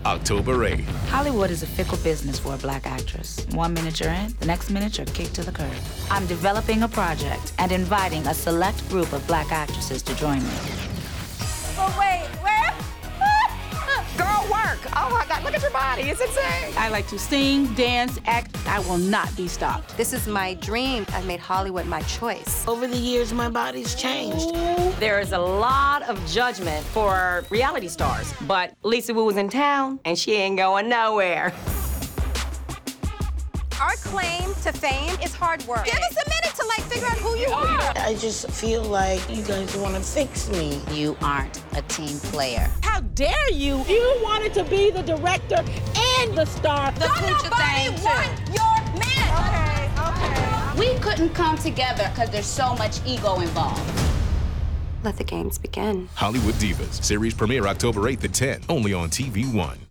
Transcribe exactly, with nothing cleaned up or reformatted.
October eighth. Hollywood is a fickle business for a black actress. One minute you're in, the next minute you're kicked to the curb. I'm developing a project and inviting a select group of black actresses to join me. Oh, wait, where? Girl, work. Oh, my God, look at your body. It's insane. I like to sing, dance, act. I will not be stopped. This is my dream. I've made Hollywood my choice. Over the years, my body's changed. There is a lot of judgment for reality stars, but Lisa Wu was in town, and she ain't going nowhere. Our claim to fame is hard work. Give us a minute to, like, figure out who you are. I just feel like you guys want to fix me. You aren't a team player. How dare you? You wanted to be the director and the star. Don't nobody want your man. Okay, okay. We couldn't come together because there's so much ego involved. Let the games begin. Hollywood Divas. Series premiere October eighth at ten. Only on T V One.